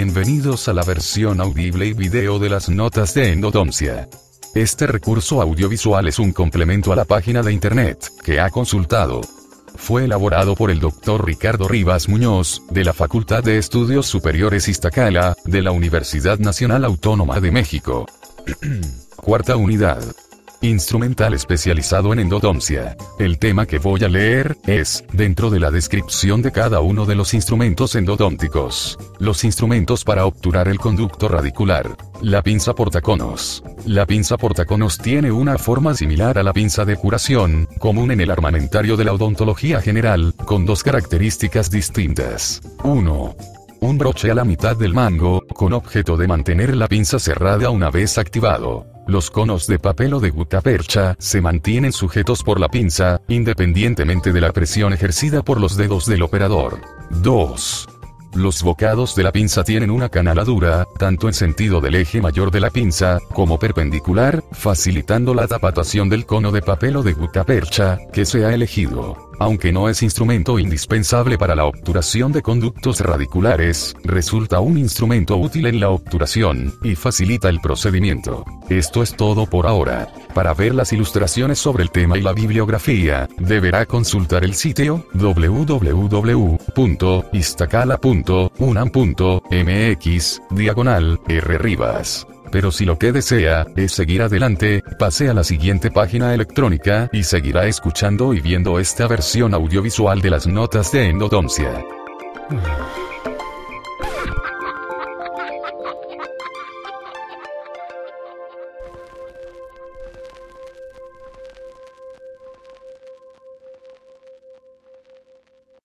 Bienvenidos a la versión audible y video de las notas de endodoncia. Este recurso audiovisual es un complemento a la página de internet que ha consultado. Fue elaborado por el Dr. Ricardo Rivas Muñoz, de la Facultad de Estudios Superiores Iztacala, de la Universidad Nacional Autónoma de México. Cuarta unidad. Instrumental especializado en endodoncia. El tema que voy a leer es, dentro de la descripción de cada uno de los instrumentos endodónticos. Los instrumentos para obturar el conducto radicular. La pinza portaconos. La pinza portaconos tiene una forma similar a la pinza de curación, común en el armamentario de la odontología general, con dos características distintas. 1. Un broche a la mitad del mango, con objeto de mantener la pinza cerrada una vez activado. Los conos de papel o de gutapercha se mantienen sujetos por la pinza, independientemente de la presión ejercida por los dedos del operador. 2. Los bocados de la pinza tienen una canaladura, tanto en sentido del eje mayor de la pinza, como perpendicular, facilitando la tapatación del cono de papel o de gutapercha, que se ha elegido. Aunque no es instrumento indispensable para la obturación de conductos radiculares, resulta un instrumento útil en la obturación, y facilita el procedimiento. Esto es todo por ahora. Para ver las ilustraciones sobre el tema y la bibliografía, deberá consultar el sitio www.iztacala.unam.mx/rrivas. Pero si lo que desea es seguir adelante, pase a la siguiente página electrónica y seguirá escuchando y viendo esta versión audiovisual de las notas de endodoncia.